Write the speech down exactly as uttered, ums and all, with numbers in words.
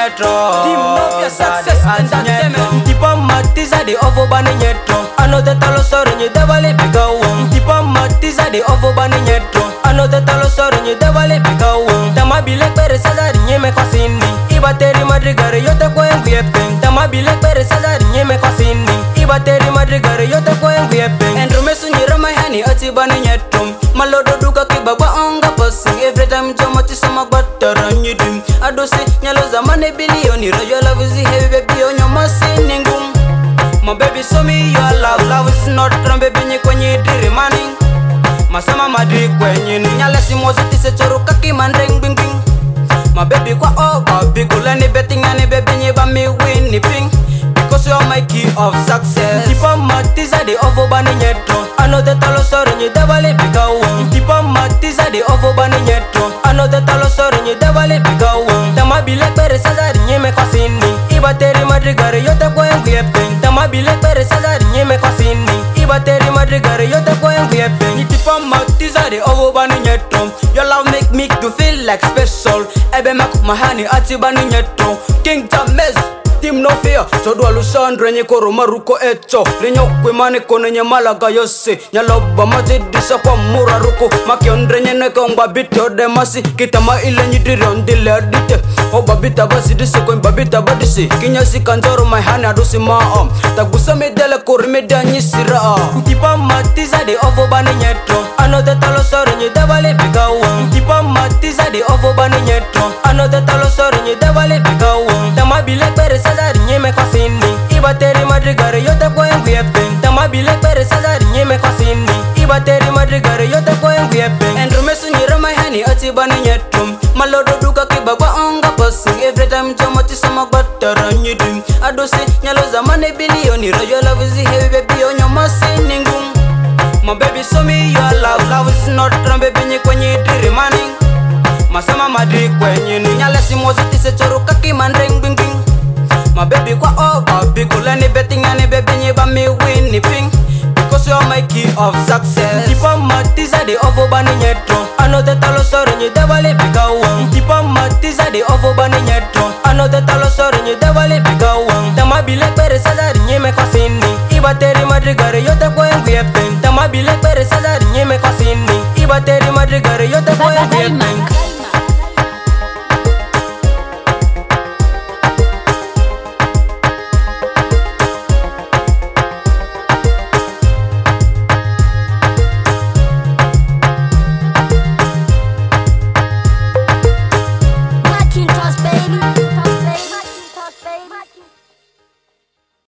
nyetro. Team know your success and that them. Tipo matiza de ovo bani nyetro. Another talo sorry ni devali biga wong. Tipo matiza de ovo bani nyetro. Another talo sorry ni devali biga wong. Tama bilek pere sazari nyeme kwa sini. Ibateri madrigare yote kwa yengu yepeng. Tama bilek pere sazari nyeme kwa sini. Ibateri madrigare yote kwa yengu yepeng. Endromesu nyira mahani ati bani nyetro. Malodo duka kibaba onga passing. Every time jama chisama batara nyidim. Adose nyalo zamane bilioni. Rajo love is heavy baby on your machine. My baby show me your love. Love is not from baby nye kwenye diri maning. Masama madri kwenye nyala si moziti se choro kaki mandring bing bing. My baby kwa oba bigula ni betting ane baby nye ba me win ni ping. Because you're my key of success. Tipo matiza de ovo bani nyetro. Another talo sorry nye devali biga wong. Tipo matiza de ovo bani nyetro. Another talo sorry nye devali biga wong. Tama bilek pere sazari nye me kwa sini. Ibateri madrigare yote kwa yengu yepeng. Tama bilek pere sazari nye me kwa sini. Ibateri madrigare yote kwa yengu yepeng. Ni tipo matiza de ovo bani nyetro. Your love make me to feel like special. Ebe mak mahani ati bani nyetro. King James Team no fear, so do alusandre nye koro maruko echo. Linyo kwe mani kone nye malaga yose. Nyaloba mazidisa kwa mura ruko. Makiondre nye nekongba biti ode masi. Kitama ile nyidiri ondile adite. Oba bita basi disi kwen babita badisi. Kinyasi kanjoro maihani adusi maa. Tagusa medele kori media nyisira. Tipa matiza de ovo bani nyetro. Another talo sorry nye devali biga wong. Tipa matiza de ovo bani nyetro. Another talo sorry nye devali biga wong. Tama bilek pere sazari nyeme kwa sini. Ibateri madrigare yote kwa yengu yepeng. Tama bilek pere sazari nyeme kwa sini. Ibateri madrigare yote kwa yengu yepeng. Endromesu nyira mahani ati bani nyetrum. Malodo duka kibaba onga passing. Every time jama chisama batara nyidim. Adose nyalo zamane bilioni. Rajo love is heavy baby on your machine. My baby show me your love. Love is not from baby nye kwenye diri maning. Masama madri kwenye nyala si moziti se choro kaki mandring bing bing. My baby kwa oba bigula ni betting ane baby nye ba me win ni ping. Because you're my key of success. Tipo matiza de ovo bani nyetro. Another talo sorry nye devali biga wong. Tipo matiza de ovo bani nyetro. Another talo sorry nye devali biga wong. Tama bilek pere sazari nye me kwa sini. Ibateri madrigare yote kwa yengu yepeng. Tama bilek pere sazari nye me kwa sini. Ibateri madrigare yote kwa yengu yepeng.